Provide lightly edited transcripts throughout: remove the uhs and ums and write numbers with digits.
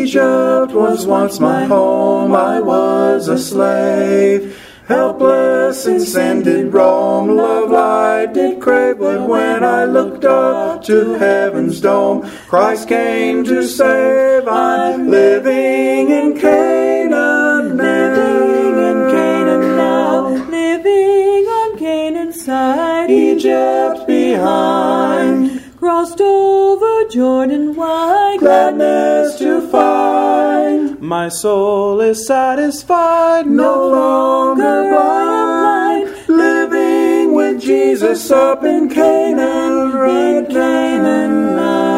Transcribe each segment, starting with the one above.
Egypt was once my home, I was a slave. Helpless in sin did roam, love light did crave, but when I looked up to heaven's dome, Christ came to save. I'm living in Canaan now, living on Canaan's side, Egypt behind, crossed over Jordan wide, gladness to find. My soul is satisfied, No longer blind, living with Jesus up in Canaan, right Canaan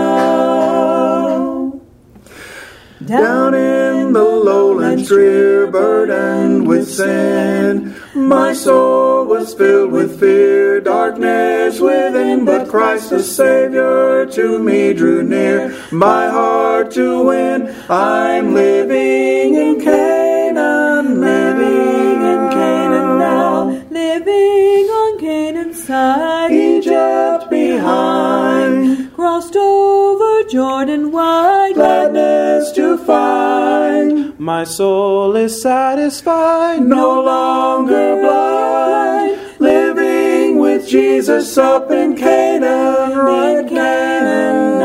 now. Down in the lowlands drear, burdened with sin, my soul was filled with fear, darkness within, but Christ the Savior to me drew near, my heart to win. I'm living in Canaan, living in Canaan now, living on Canaan's side, Egypt behind, crossed over Jordan wide, gladness to find. my soul is satisfied, No longer blind, living with Jesus up in Canaan, right Canaan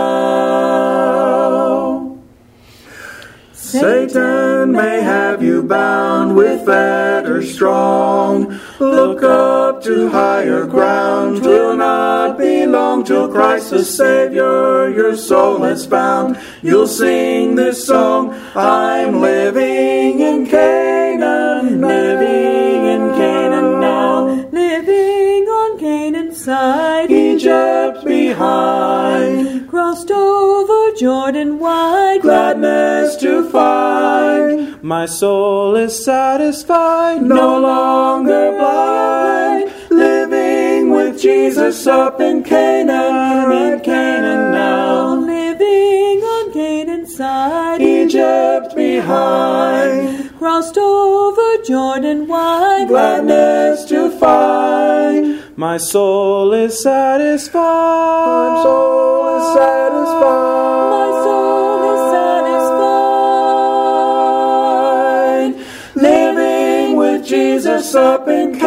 now. Satan may have you bound with fetters strong. Look up to higher ground. 'Twill not be long till Christ the Savior your soul has found. You'll sing this song, I'm living in Canaan, living in Canaan now, living on Canaan's side, Egypt behind, crossed over Jordan wide, gladness to find. my soul is satisfied, No longer blind, living with Jesus up in Canaan, right Canaan now, living on Canaan's side, Egypt behind, crossed over Jordan wide, gladness to find. my soul is satisfied, My soul is satisfied. my soul is satisfied, Living with Jesus up in